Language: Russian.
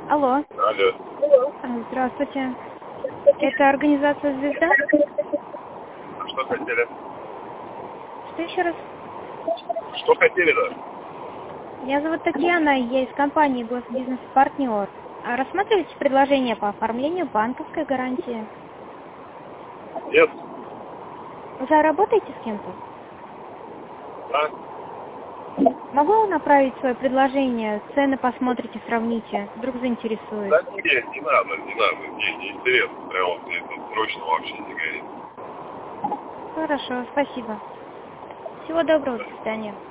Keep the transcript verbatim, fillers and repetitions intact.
Алло. Алло. А, Здравствуйте. Это организация «Звезда»? А что хотели? Что еще раз? Что хотели-то? Меня зовут Татьяна, я из компании «Госбизнес-партнер». А рассматриваете предложение по оформлению банковской гарантии? Нет. Уже работаете с кем-то? Да? Могу направить свое предложение? Цены посмотрите, сравните. Вдруг заинтересует. Да нет, не надо, не надо. Не, не интересно. Прямо вот мне это срочно вообще не горит. Хорошо, спасибо. Всего доброго, до свидания.